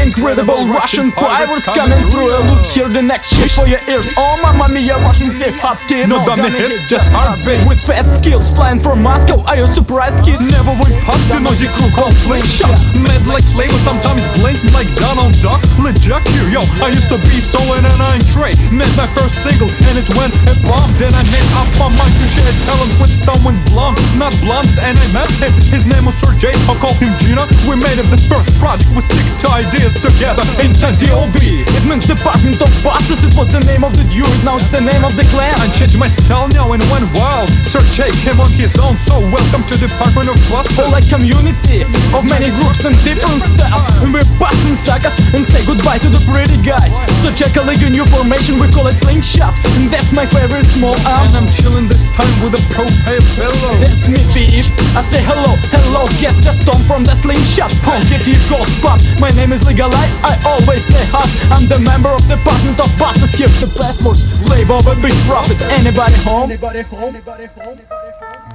incredible Russian pirates coming through. Look, hear the next shit for your ears. Oh mamma mia, Russian hip-hop kid. No dummy hits, just hard bass. With fat skills, flying from Moscow. Are you surprised, kid? Never we pop the noisy crew called Slingshot. Mad like Slaver, sometimes blinking like Donald Duck. Legit here, yo, I used to be solid and I ain't Trey. Made my first single and it went a bomb. Then I made up my mind to share talent with someone blonde. Not blonde, and I met him. His name was Sergey, I'll call him Gina. We made up the first project, we stick to ideas together. Intent DOB, it means Department of Busters. It was the name of the dude, now it's the name of the clan. I changed my style now and went wild. Sergey came on his own, so welcome to Department of Busters. All like community of many groups and different styles. And we're busting suckers and say goodbye to the pretty guys. So check a league, a new formation, we call it Slingshot. And that's my favorite small arm. And I'm chilling this time with a propane pillow. That's me, beef. I say hello, hello, get the stone from the Slingshot. Punk if you go spot. My name is Legalized, I always stay hot. I'm the member of Department of Busters. Here's the passport, slave of a big profit. Anybody home? Anybody home? Anybody home?